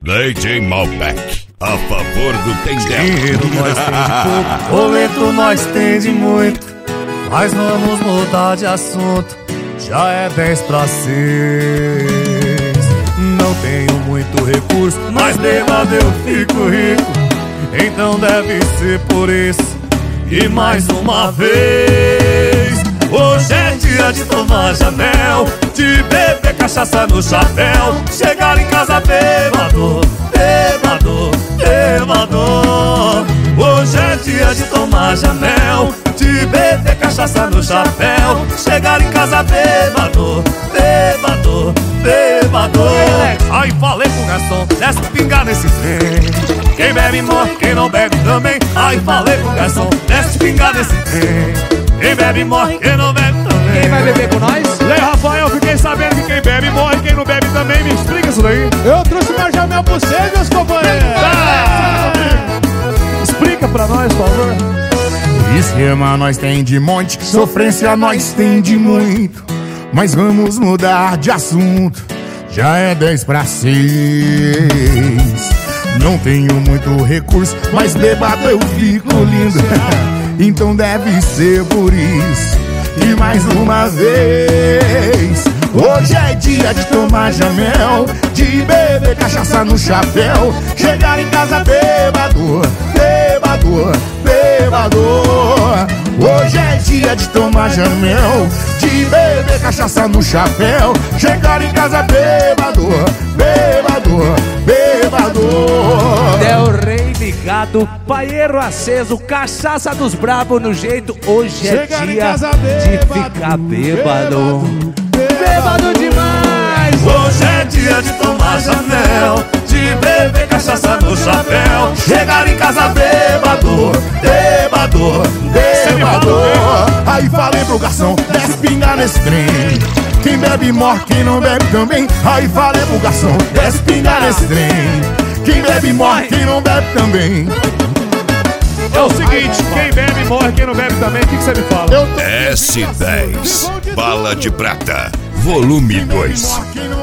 DJ Malbec, a favor do Tendel. Dinheiro nós tem de pouco, boleto nós tem de muito, mas vamos mudar de assunto, já é 10 para 6. Não tenho muito recurso, mas bêbado eu fico rico, então deve ser por isso. E mais uma vez, hoje é dia de tomar Janel, de beber cachaça no chapéu, chegar em casa bêbado, bêbado, bêbado. Hoje é dia de tomar Janel, de beber cachaça no chapéu, chegar em casa bêbado, bêbado, bêbado. Aí falei pro garçom, desce pingar nesse trem, quem bebe morre, quem não bebe também. Aí falei pro garçom, desce pingar nesse trem, quem bebe morre, quem não bebe também. Quem vai beber com nós? Lei Rafael, fiquei sabendo que quem bebe morre, quem não bebe também. Me explica isso daí. Eu trouxe uma Jamel pra vocês, meus companheiros. Explica pra nós, por favor. Esquema nós tem de monte, sofrência nós tem de muito, mas vamos mudar de assunto, já é 10 para 6. Não tenho muito recurso, mas bêbado eu fico lindo, então deve ser por isso. E mais uma vez, hoje é dia de tomar Jamel, de beber cachaça no chapéu, chegar em casa bêbado, bêbado, bêbado. Hoje é dia de tomar Jamel, de beber cachaça no chapéu, chegar em casa bêbado, bêbado, bêbado. Del Rey ligado, paieiro aceso, cachaça dos bravos no jeito. Hoje é Chegar em dia casa de ficar bêbado, bêbado demais. Hoje é dia de tomar Janel, de beber cachaça no chapéu, chegar em casa bêbado, bêbado, bêbado. Aí falei pro garçom, desce pingar nesse trem, quem bebe morre, quem não bebe também. Aí falei pro garçom, desce pingar nesse trem, quem bebe morre, quem não bebe também. É o seguinte, quem bebe morre, quem não bebe também. O que você me fala? S10, Bala de Prata, volume 2.